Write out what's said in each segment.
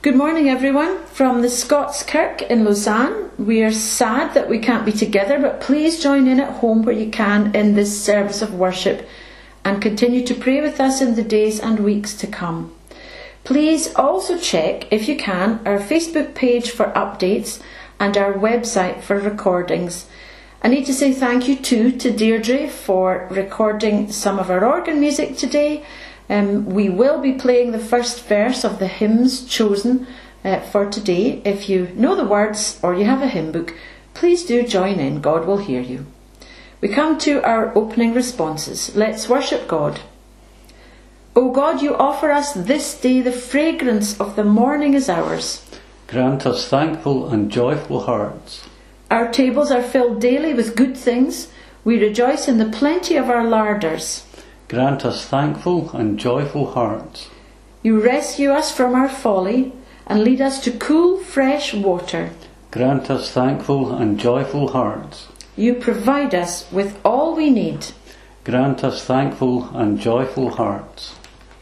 Good morning, everyone. From the Scots Kirk in Lausanne. We are sad that we can't be together, but please join in at home where you can in this service of worship and continue to pray with us in the days and weeks to come. Please also check, if you can, our Facebook page for updates and our website for recordings. I need to say thank you too to Deirdre for recording some of our organ music today. We will be playing the first verse of the hymns chosen for today. If you know the words or you have a hymn book, please do join in. God will hear you. We come to our opening responses. Let's worship God. O God, you offer us this day the fragrance of the morning is ours. Grant us thankful and joyful hearts. Our tables are filled daily with good things. We rejoice in the plenty of our larders. Grant us thankful and joyful hearts. You rescue us from our folly and lead us to cool, fresh water. Grant us thankful and joyful hearts. You provide us with all we need. Grant us thankful and joyful hearts.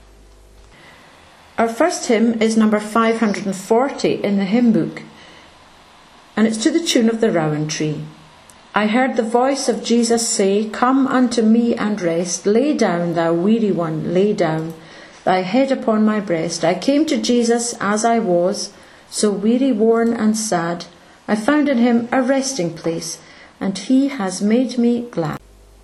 Our first hymn is number 540 in the hymn book, and it's to the tune of the Rowan Tree. I heard the voice of Jesus say, Come unto me and rest. Lay down, thou weary one, lay down thy head upon my breast. I came to Jesus as I was, so weary, worn and sad. I found in him a resting place, and he has made me glad.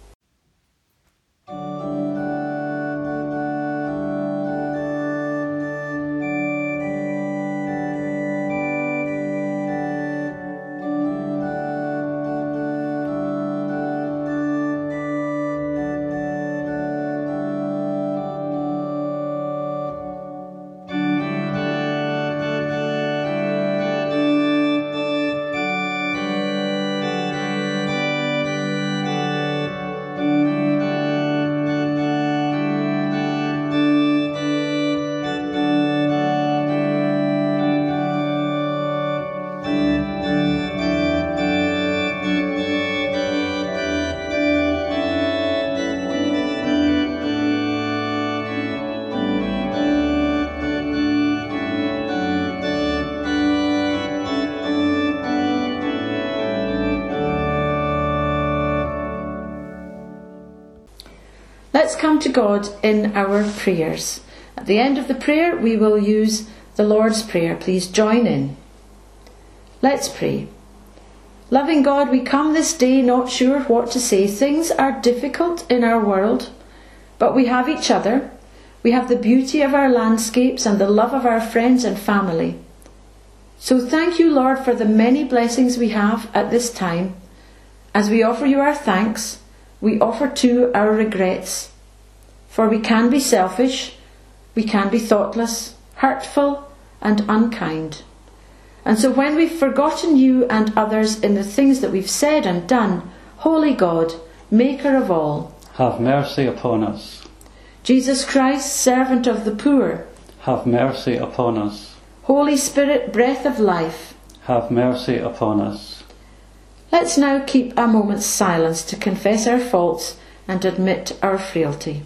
Let's come to God in our prayers. At the end of the prayer, we will use the Lord's Prayer. Please join in. Let's pray. Loving God, we come this day not sure what to say. Things are difficult in our world, but we have each other. We have the beauty of our landscapes and the love of our friends and family. So thank you, Lord, for the many blessings we have at this time. As we offer you our thanks, we offer too our regrets. For we can be selfish, we can be thoughtless, hurtful and unkind. And so when we've forgotten you and others in the things that we've said and done, Holy God, Maker of all, have mercy upon us. Jesus Christ, servant of the poor, have mercy upon us. Holy Spirit, breath of life, have mercy upon us. Let's now keep a moment's silence to confess our faults and admit our frailty.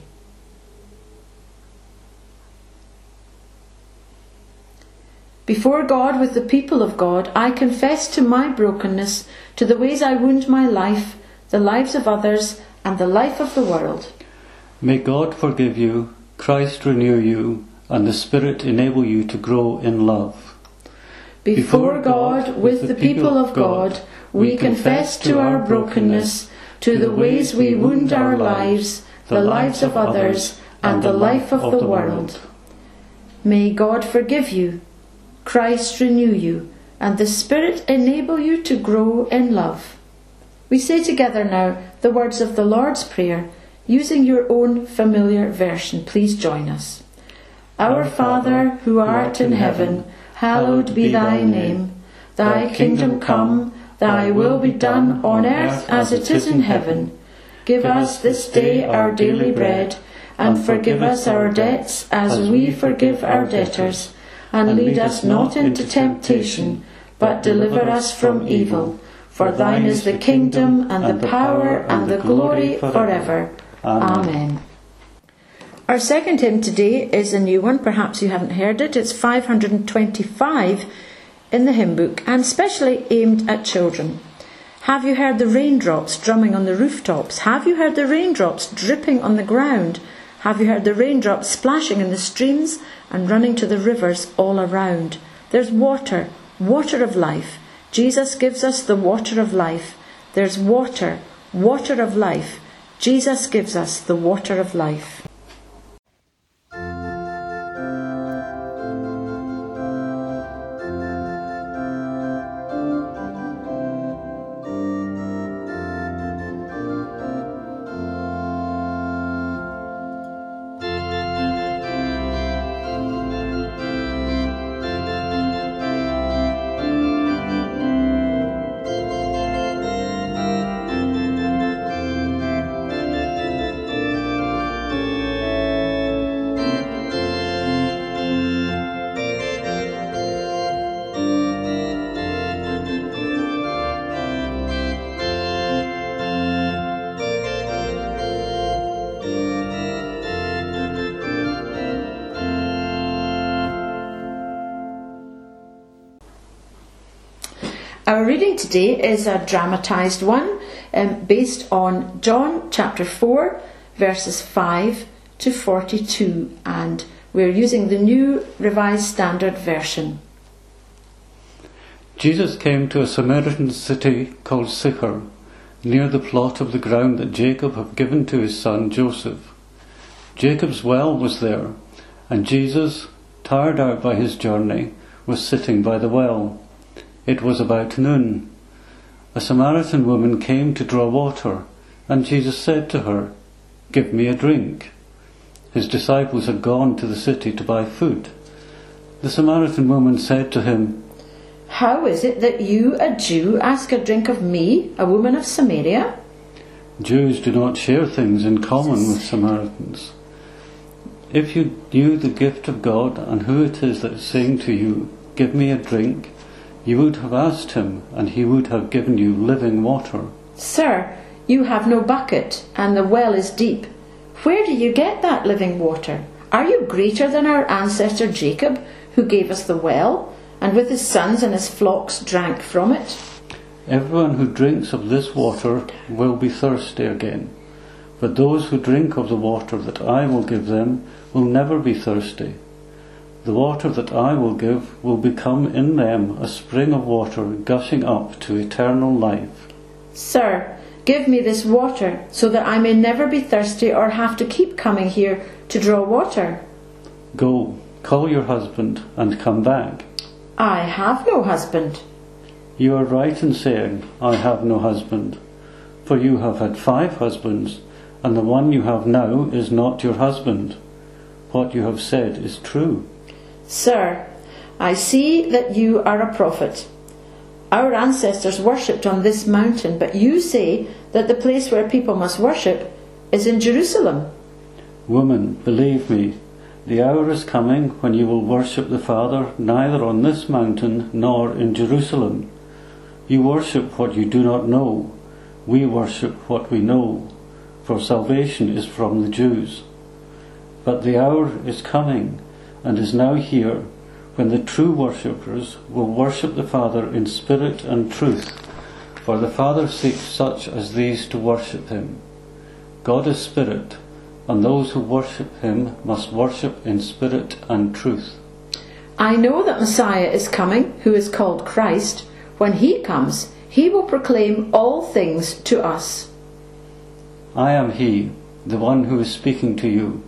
Before God, with the people of God, I confess to my brokenness, to the ways I wound my life, the lives of others, and the life of the world. May God forgive you, Christ renew you, and the Spirit enable you to grow in love. Before God, with the people of God, we confess to our brokenness, to the ways we wound our lives, the lives of others, and the life of the world. May God forgive you, Christ renew you, and the Spirit enable you to grow in love. We say together now the words of the Lord's Prayer, using your own familiar version. Please join us. Our Father, who art in heaven, hallowed be thy name. Thy kingdom come, thy will be done on earth as it is in heaven. Give us this day our daily bread, and forgive us our debts as we forgive our debtors. And lead us not into temptation, but deliver us from evil. For thine is the kingdom, and the power, and the glory forever. Amen. Our second hymn today is a new one. Perhaps you haven't heard it. It's 525 in the hymn book and specially aimed at children. Have you heard the raindrops drumming on the rooftops? Have you heard the raindrops dripping on the ground? Have you heard the raindrops splashing in the streams and running to the rivers all around? There's water, water of life. Jesus gives us the water of life. There's water, water of life. Jesus gives us the water of life. Our reading today is a dramatised one based on John chapter 4 verses 5 to 42, and we're using the New Revised Standard Version. Jesus came to a Samaritan city called Sychar, near the plot of the ground that Jacob had given to his son Joseph. Jacob's well was there, and Jesus, tired out by his journey, was sitting by the well. It was about noon. A Samaritan woman came to draw water, and Jesus said to her, "Give me a drink." His disciples had gone to the city to buy food. The Samaritan woman said to him, "How is it that you, a Jew, ask a drink of me, a woman of Samaria?" Jews do not share things in common with Samaritans. If you knew the gift of God and who it is that is saying to you, "Give me a drink," you would have asked him, and he would have given you living water. "Sir, you have no bucket, and the well is deep. Where do you get that living water? Are you greater than our ancestor Jacob, who gave us the well, and with his sons and his flocks drank from it?" Everyone who drinks of this water will be thirsty again, but those who drink of the water that I will give them will never be thirsty. The water that I will give will become in them a spring of water gushing up to eternal life. "Sir, give me this water so that I may never be thirsty or have to keep coming here to draw water." Go, call your husband and come back. "I have no husband." You are right in saying, "I have no husband," for you have had 5 husbands, and the one you have now is not your husband. What you have said is true. "Sir, I see that you are a prophet. Our ancestors worshipped on this mountain, but you say that the place where people must worship is in Jerusalem." Woman, believe me, the hour is coming when you will worship the Father neither on this mountain nor in Jerusalem. You worship what you do not know. We worship what we know, for salvation is from the Jews. But the hour is coming, and is now here, when the true worshippers will worship the Father in spirit and truth, for the Father seeks such as these to worship him. God is spirit, and those who worship him must worship in spirit and truth. "I know that Messiah is coming, who is called Christ. When he comes, he will proclaim all things to us." I am he, the one who is speaking to you.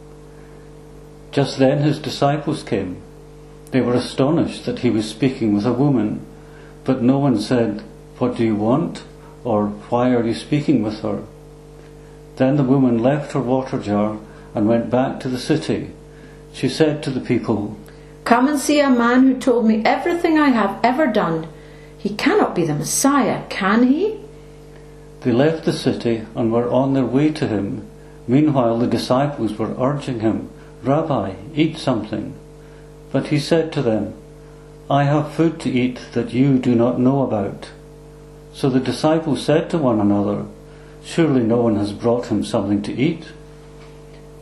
Just then his disciples came. They were astonished that he was speaking with a woman, but no one said, "What do you want?" or "Why are you speaking with her?" Then the woman left her water jar and went back to the city. She said to the people, "Come and see a man who told me everything I have ever done. He cannot be the Messiah, can he?" They left the city and were on their way to him. Meanwhile the disciples were urging him, "Rabbi, eat something." But he said to them, "I have food to eat that you do not know about." So the disciples said to one another, "Surely no one has brought him something to eat."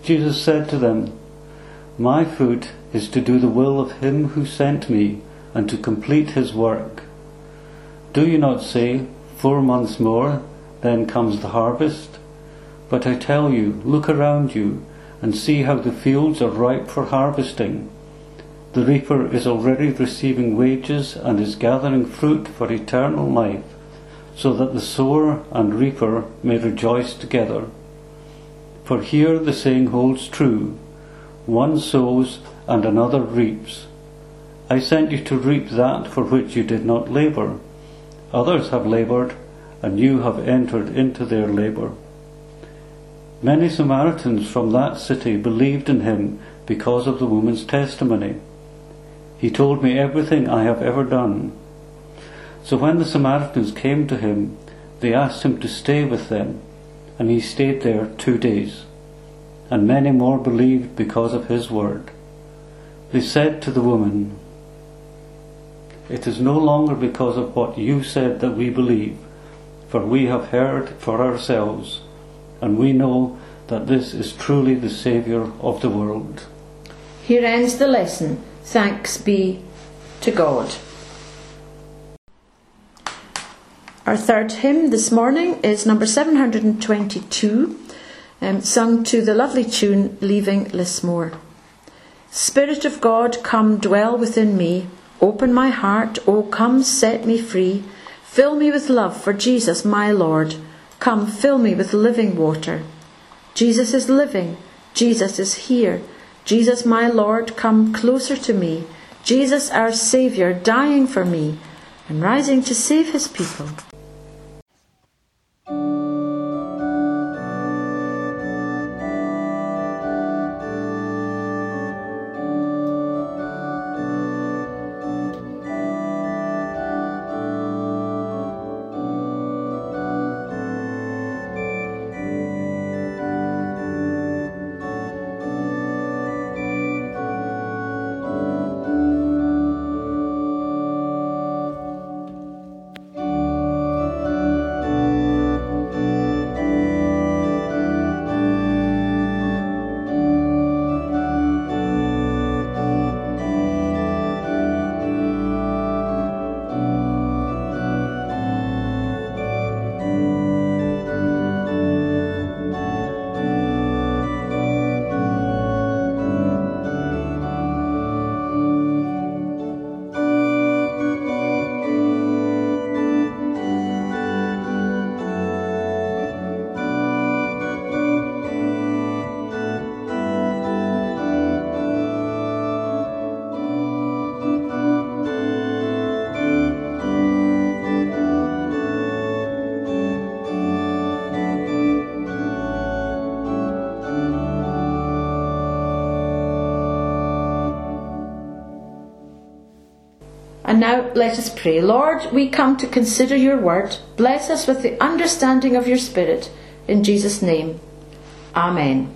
Jesus said to them, "My food is to do the will of him who sent me and to complete his work. Do you not say, 4 months more, then comes the harvest? But I tell you, look around you and see how the fields are ripe for harvesting. The reaper is already receiving wages and is gathering fruit for eternal life, so that the sower and reaper may rejoice together. For here the saying holds true, one sows and another reaps. I sent you to reap that for which you did not labour. Others have laboured, and you have entered into their labour." Many Samaritans from that city believed in him because of the woman's testimony. "He told me everything I have ever done." So when the Samaritans came to him, they asked him to stay with them, and he stayed there 2 days. And many more believed because of his word. They said to the woman, "It is no longer because of what you said that we believe, for we have heard for ourselves, and we know that this is truly the Saviour of the world." Here ends the lesson. Thanks be to God. Our third hymn this morning is number 722, sung to the lovely tune Leaving Lismore. Spirit of God, come dwell within me. Open my heart, oh come set me free. Fill me with love for Jesus my Lord. Come fill me with living water. Jesus is living, Jesus is here. Jesus my Lord, come closer to me. Jesus our Saviour, dying for me and rising to save his people. And now let us pray. Lord, we come to consider your word. Bless us with the understanding of your Spirit. In Jesus' name. Amen.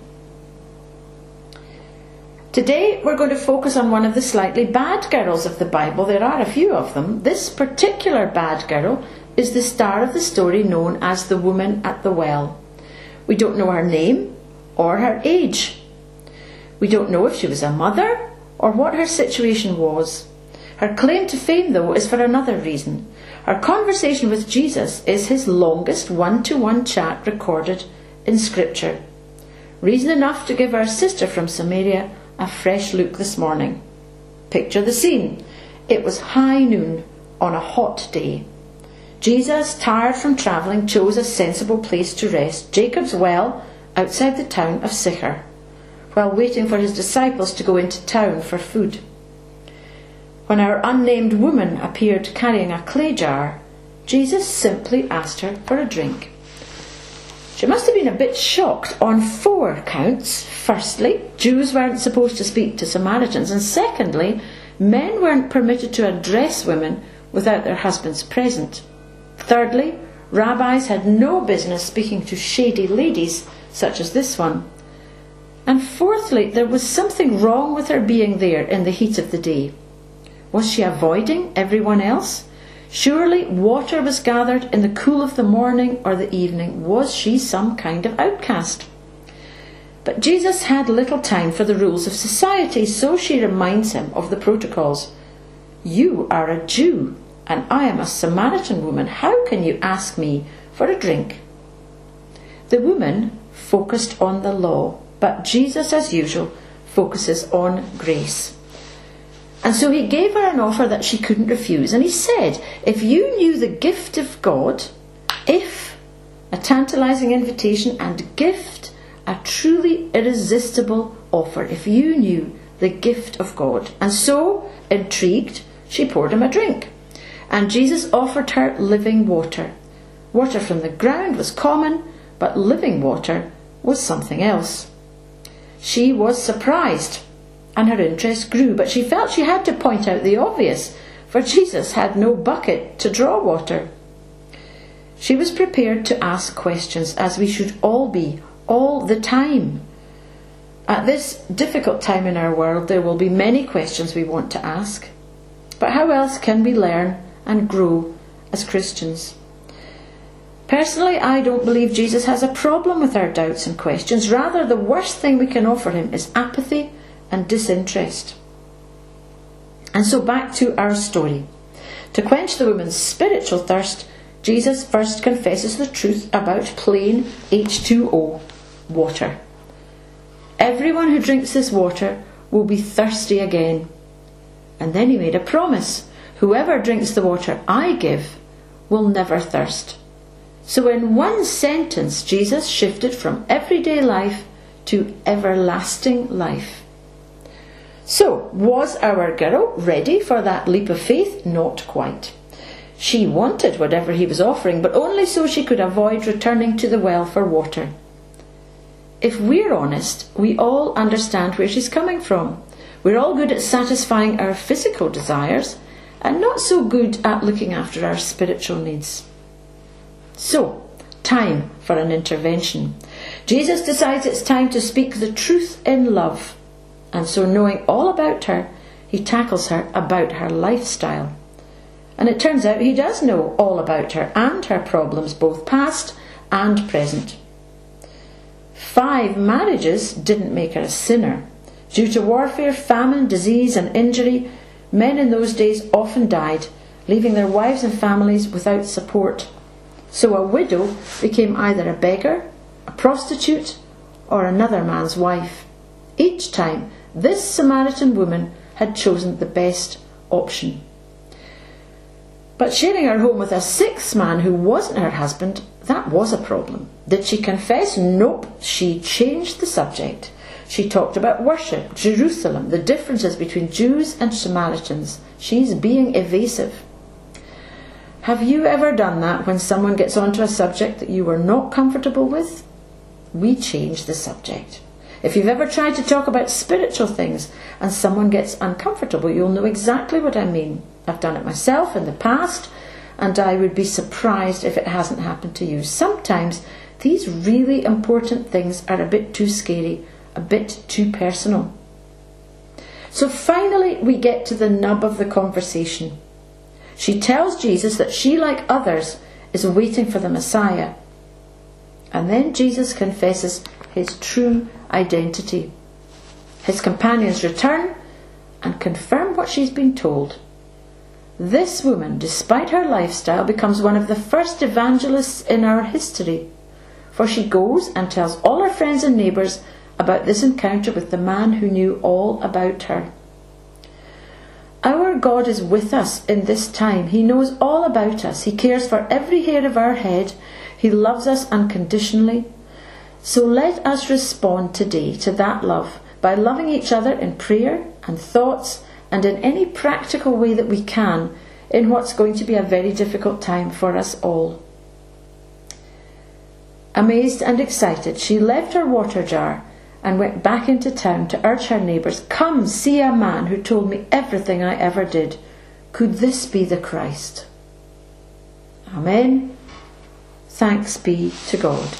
Today we're going to focus on one of the slightly bad girls of the Bible. There are a few of them. This particular bad girl is the star of the story known as the woman at the well. We don't know her name or her age. We don't know if she was a mother or what her situation was. Her claim to fame, though, is for another reason. Her conversation with Jesus is his longest one-to-one chat recorded in Scripture. Reason enough to give our sister from Samaria a fresh look this morning. Picture the scene. It was high noon on a hot day. Jesus, tired from travelling, chose a sensible place to rest, Jacob's well outside the town of Sychar, while waiting for his disciples to go into town for food. When our unnamed woman appeared carrying a clay jar, Jesus simply asked her for a drink. She must have been a bit shocked on 4 counts. Firstly, Jews weren't supposed to speak to Samaritans, and secondly, men weren't permitted to address women without their husbands present. Thirdly, rabbis had no business speaking to shady ladies such as this one. And fourthly, there was something wrong with her being there in the heat of the day. Was she avoiding everyone else? Surely water was gathered in the cool of the morning or the evening. Was she some kind of outcast? But Jesus had little time for the rules of society, so she reminds him of the protocols. You are a Jew, and I am a Samaritan woman. How can you ask me for a drink? The woman focused on the law, but Jesus, as usual, focuses on grace. And so he gave her an offer that she couldn't refuse. And he said, if you knew the gift of God, if a tantalizing invitation and gift, a truly irresistible offer, if you knew the gift of God. And so, intrigued, she poured him a drink. And Jesus offered her living water. Water from the ground was common, but living water was something else. She was surprised, and her interest grew, but she felt she had to point out the obvious, for Jesus had no bucket to draw water. She was prepared to ask questions, as we should all be, all the time. At this difficult time in our world, there will be many questions we want to ask. But how else can we learn and grow as Christians? Personally, I don't believe Jesus has a problem with our doubts and questions. Rather, the worst thing we can offer him is apathy and disinterest. And so back to our story. To quench the woman's spiritual thirst, Jesus first confesses the truth about plain H2O, water. Everyone who drinks this water will be thirsty again. And then he made a promise. Whoever drinks the water I give will never thirst. So in one sentence, Jesus shifted from everyday life to everlasting life. So, was our girl ready for that leap of faith? Not quite. She wanted whatever he was offering, but only so she could avoid returning to the well for water. If we're honest, we all understand where she's coming from. We're all good at satisfying our physical desires and not so good at looking after our spiritual needs. So, time for an intervention. Jesus decides it's time to speak the truth in love. And so, knowing all about her, he tackles her about her lifestyle. And it turns out he does know all about her and her problems, both past and present. 5 marriages didn't make her a sinner. Due to warfare, famine, disease and injury, men in those days often died, leaving their wives and families without support. So a widow became either a beggar, a prostitute, or another man's wife. Each time, this Samaritan woman had chosen the best option. But sharing her home with a 6th man who wasn't her husband, that was a problem. Did she confess? Nope. She changed the subject. She talked about worship, Jerusalem, the differences between Jews and Samaritans. She's being evasive. Have you ever done that when someone gets onto a subject that you were not comfortable with? We change the subject. If you've ever tried to talk about spiritual things and someone gets uncomfortable, you'll know exactly what I mean. I've done it myself in the past, and I would be surprised if it hasn't happened to you. Sometimes these really important things are a bit too scary, a bit too personal. So finally we get to the nub of the conversation. She tells Jesus that she, like others, is waiting for the Messiah. And then Jesus confesses his true identity. His companions return and confirm what she's been told. This woman, despite her lifestyle, becomes one of the first evangelists in our history, for she goes and tells all her friends and neighbours about this encounter with the man who knew all about her. Our God is with us in this time. He knows all about us. He cares for every hair of our head. He loves us unconditionally. So let us respond today to that love by loving each other in prayer and thoughts and in any practical way that we can in what's going to be a very difficult time for us all. Amazed and excited, she left her water jar and went back into town to urge her neighbours, "Come, see a man who told me everything I ever did. Could this be the Christ?" Amen. Thanks be to God.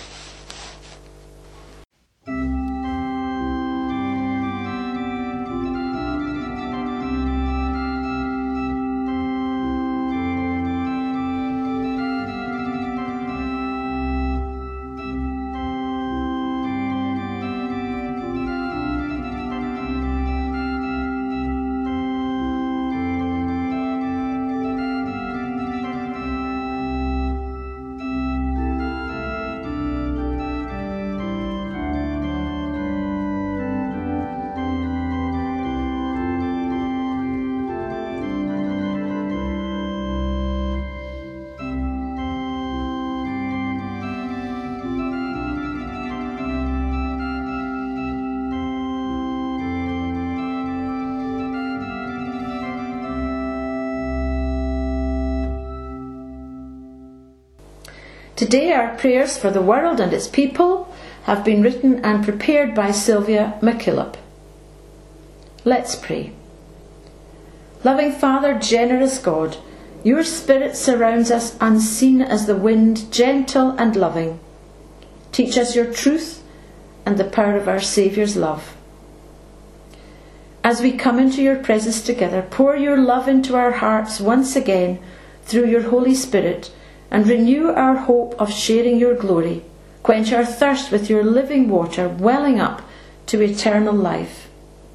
Today our prayers for the world and its people have been written and prepared by Sylvia MacKillop. Let's pray. Loving Father, generous God, your Spirit surrounds us unseen as the wind, gentle and loving. Teach us your truth and the power of our Saviour's love. As we come into your presence together, pour your love into our hearts once again through your Holy Spirit, and renew our hope of sharing your glory. Quench our thirst with your living water welling up to eternal life.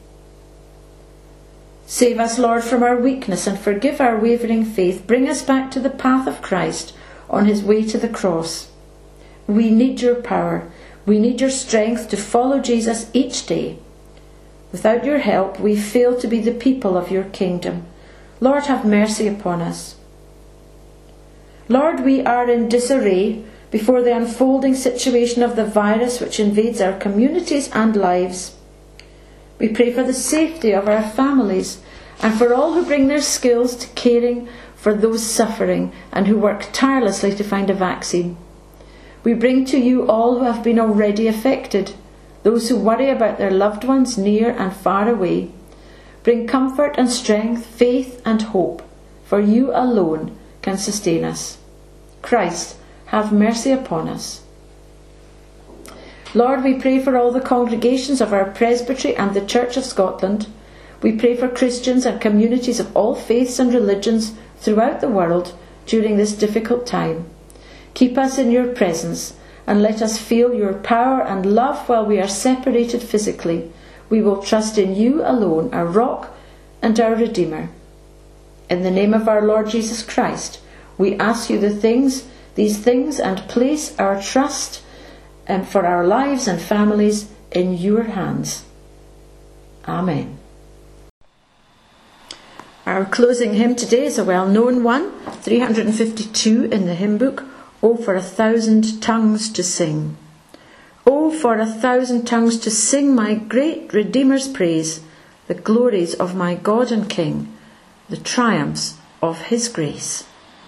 Save us, Lord, from our weakness and forgive our wavering faith. Bring us back to the path of Christ on his way to the cross. We need your power. We need your strength to follow Jesus each day. Without your help, we fail to be the people of your kingdom. Lord, have mercy upon us. Lord, we are in disarray before the unfolding situation of the virus which invades our communities and lives. We pray for the safety of our families and for all who bring their skills to caring for those suffering and who work tirelessly to find a vaccine. We bring to you all who have been already affected, those who worry about their loved ones near and far away. Bring comfort and strength, faith and hope, for you alone can sustain us. Christ, have mercy upon us. Lord, we pray for all the congregations of our Presbytery and the Church of Scotland. We pray for Christians and communities of all faiths and religions throughout the world during this difficult time. Keep us in your presence and let us feel your power and love while we are separated physically. We will trust in you alone, our rock and our Redeemer. In the name of our Lord Jesus Christ, we ask you these things and place our trust for our lives and families in your hands. Amen. Our closing hymn today is a well-known one, 352 in the hymn book, "Oh, for 1,000 tongues to sing." Oh, for 1,000 tongues to sing my great Redeemer's praise, the glories of my God and King, the triumphs of his grace.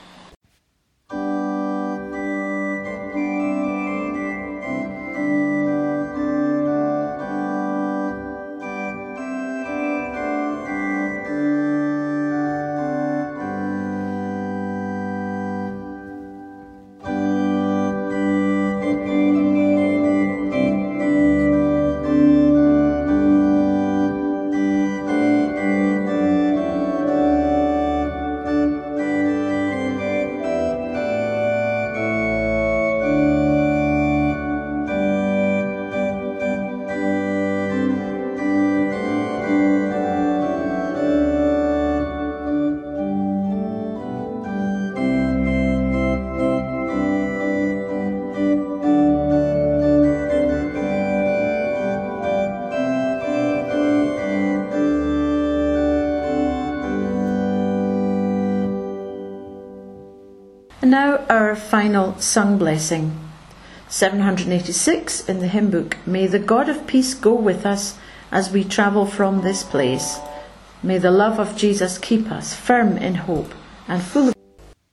And now our final sung blessing. 786 in the hymn book. May the God of peace go with us as we travel from this place. May the love of Jesus keep us firm in hope and full of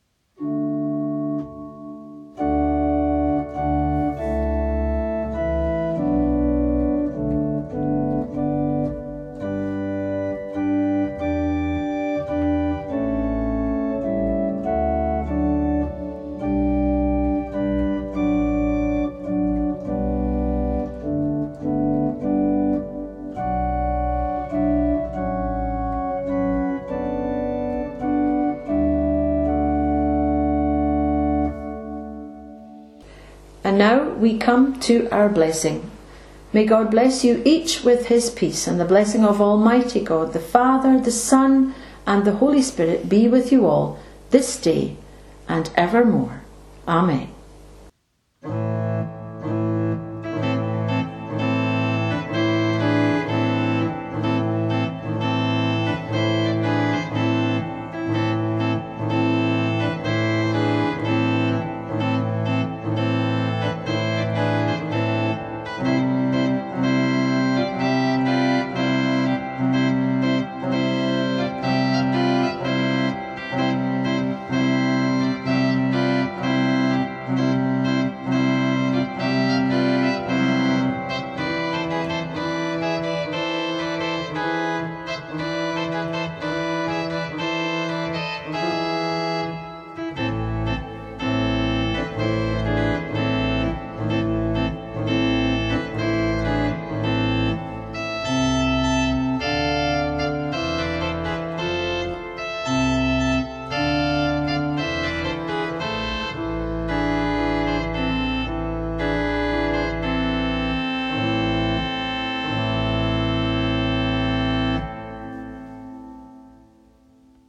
And now we come to our blessing. May God bless you each with his peace, and the blessing of Almighty God, the Father, the Son, and the Holy Spirit be with you all this day and evermore. Amen.